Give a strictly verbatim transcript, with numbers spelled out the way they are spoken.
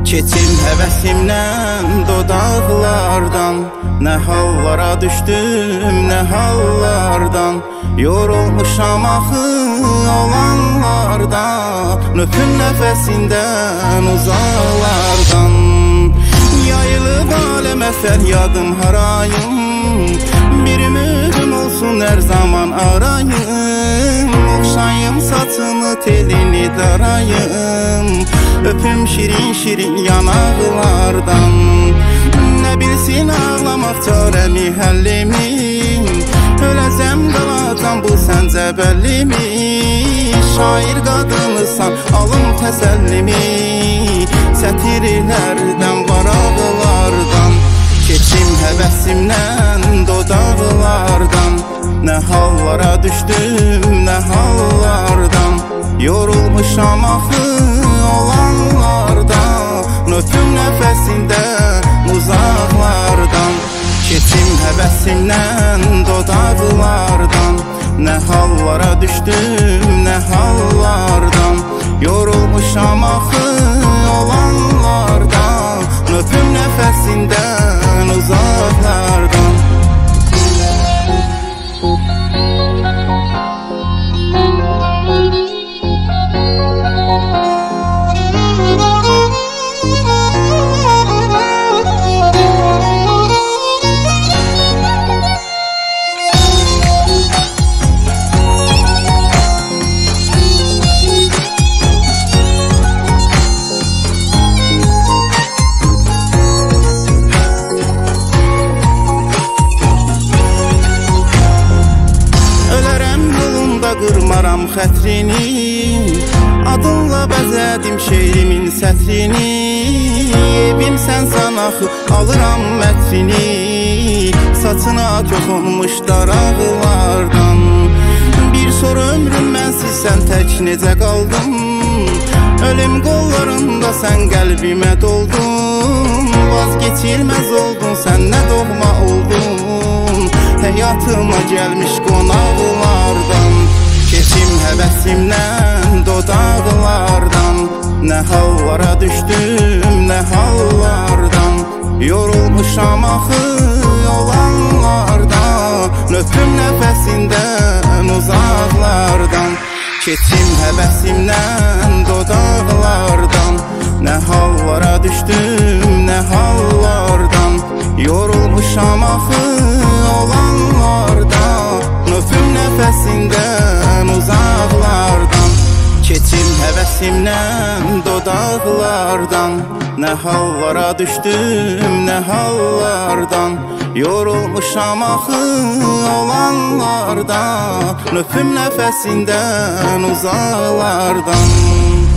Keçim həvəsimdən dodaqlardan, nə hallara düşdüm, nə hallardan. Yorulmuşam axı olanlardan, öpüm nəfəsindən uzaqlardan. Yayılıb aləmə fəryadım harayım, bir ümidim olsun hər zaman arayım. Oxşayım saçını telini darayım, öpüm şirin şirin yanaqlardan. Nə bilsin ağlamaq çarəmi həllimi, öləcəm qalacam bu səncə bəllimi. Şair qadınısan alım təsəllimi, sətirlərdən varaqlardan. Keçim həvəsimdən dodaqlardan, nə hallara düşdüm, nə hallardan. Yorulmuşam axı olanlardan, öpüm nəfəsindən uzaqlardan. Keçim həvəsimdən dodaqlardan, nə hallara düşdüm, nə hallardan. Yorulmuşam axı olanlardan, öpüm nəfəsindən uzaqlardan. Qırmaram xətrini, adınla bəzədim şeirimin sətrini. Evimsən sanaxı, alıram mətrini, saçına toxunmuş daraqlardan. Bir sonra ömrüm mənsiz tək necə qaldım, ölüm qollarında sən qəlbimə doldun. Vazgeçilməz oldun, sən nə doğma oldun, həyatıma gəlmiş qonaqlardan. Keçim həvəsimdən dodaqlardan, nə hallara düşdüm, nə hallardan. Yorulmuşam axı olanlardan, öpüm nəfəsindən uzaqlardan. Keçim həvəsimdən dodaqlardan, nə hallara düşdüm, nə hallardan. Yorulmuşam axı olanlardan, öpüm nəfəsindən uzaqlardan. Keçim həvəsimdən dodaqlardan, nə hallara düşdüm, nə hallardan. Yorulmuşam axı olanlardan, öpüm nəfəsindən uzaqlardan.